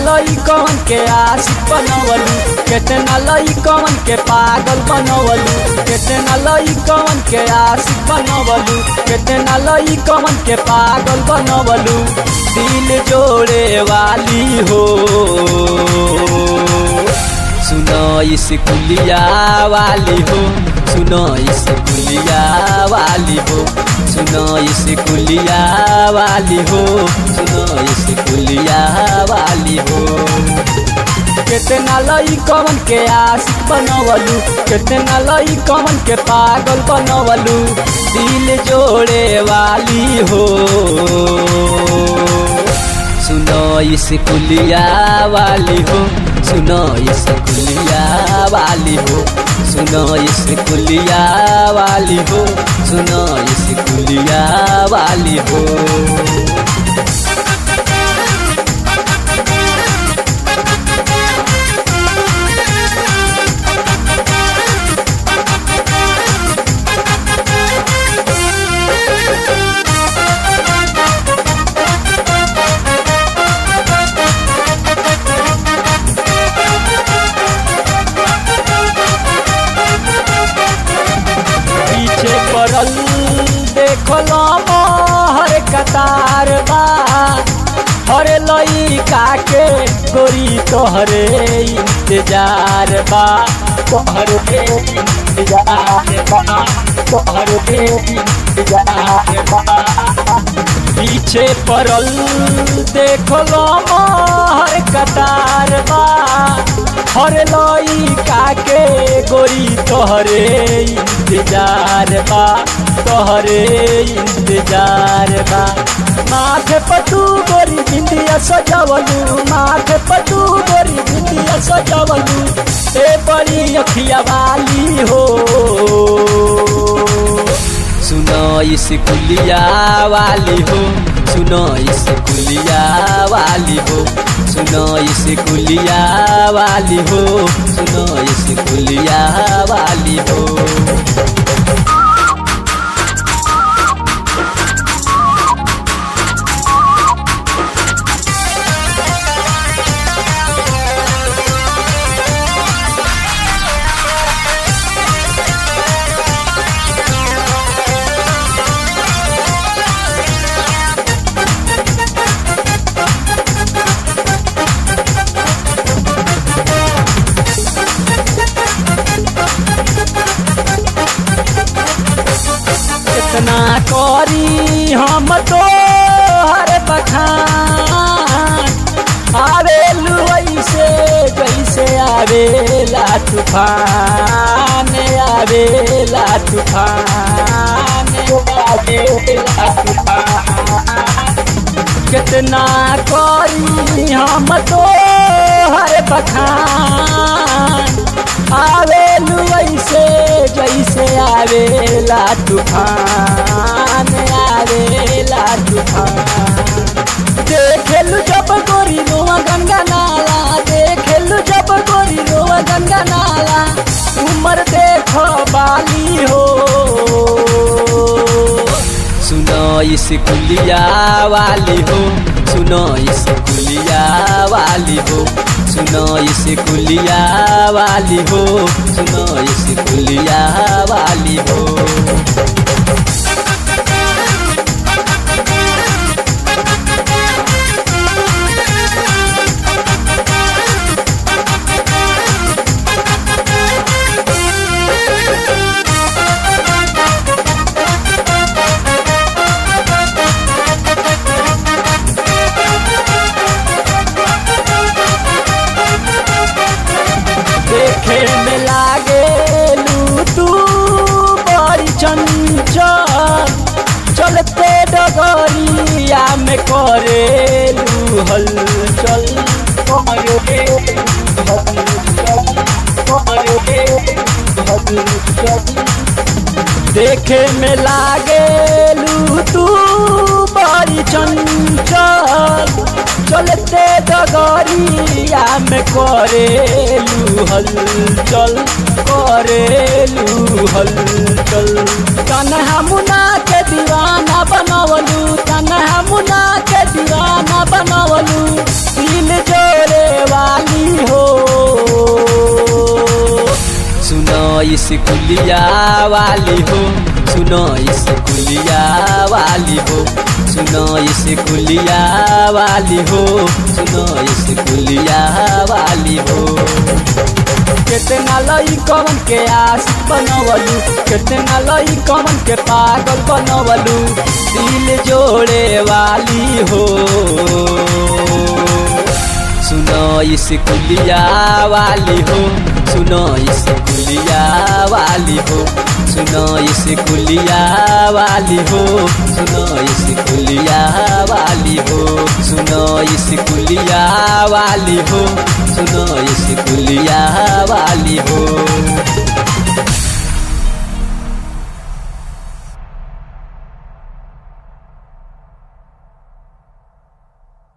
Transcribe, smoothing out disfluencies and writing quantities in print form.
लइकन के आशिक बनवलू, कितना लइकन के पागल बनवलू, कितना लइकन के आशिक बनवलू, कितना लइकन के पागल बनवलू। दिल जोड़े वाली हो सुनो इस कुलिया वाली हो, सुनो इस कुलिया वाली हो, सुनो इस कुलिया वाली हो, सुनो इस कुलिया वाली हो। कितना लइकन के आशिक बनवलू, कितना लइकन के पागल बनवलू। दिल जोड़े वाली हो सुनो इस कुलिया वाली हो, सुनो इस कुलिया वाली हो, सुनो इस कुलिया वाली हो, सुनो इस कुलिया वाली हो। पड़ल देखलो हर कतार बा, हर लइका के गोरी तोहरे इंतजार बा, तोहरे इंतजार बा, तोहरे इंतजार बा। पीछे पड़ल देखलो हर कतार बा, हर लइका के गोरी तोहरे इंतजार बा, तोहरे इंतजार बा। माथे पटू गोरी बिंदिया सजावलू, माथे पटू गोरी बिंदिया सजावलू। ए बड़ी अखिया वाली हो सुनो इस कुलिया वाली हो, सुनो इस कुलिया वाली हो, सुनो इस कुलिया वाली हो, सुनो इस कुलिया वाली हो। कितना करी हम तो हर बखान, आवेलू ऐसे जैसे आवेला तूफान, आवेला तूफान, आवेला तूफान। कितना करी हम तो हर बखान, आवेलू ऐसे जैसे आवेला तूफान, आवेला तूफान। देखेलू जब गोरी रोआ गंगा नाला, देखेलू जब गोरी रोआ गंगा नाला। उम्र देखो बाली हो सुनो इस कुलिया वाली हो, सुनो इस कुलिया वाली हो, सुनो इस कुलिया वाली हो, सुनो इस कुलिया वाली हो। देखे में लागेलू तू बड़ी चंचल, चलते डगरिया में करेलू हलचल, देखे में लागेलू तू बड़ी चंचल, चलते डगरिया में करेलू हलचल, करेलू हलचल। तन्हा मुना के दीवाना बनवलू, तन्हा मुना के दीवाना बनवलू। दिल जोड़े स्कूलिया वाली हो, सुनो स्कूलिया वाली हो, सुनो स्कूलिया वाली हो, सुनो स्कूलिया वाली हो। कितना लइकन के आशिक बनवलू, कितना लइकन के पागल बनवलू, दिल जोड़े वाली हो। सुनो स्कूलिया वाली हो, सुनो स्कूलिया वाली हो, सुनो स्कूलिया वाली हो, सुनो स्कूलिया वाली हो, सुनो स्कूलिया वाली हो, सुनो स्कूलिया वाली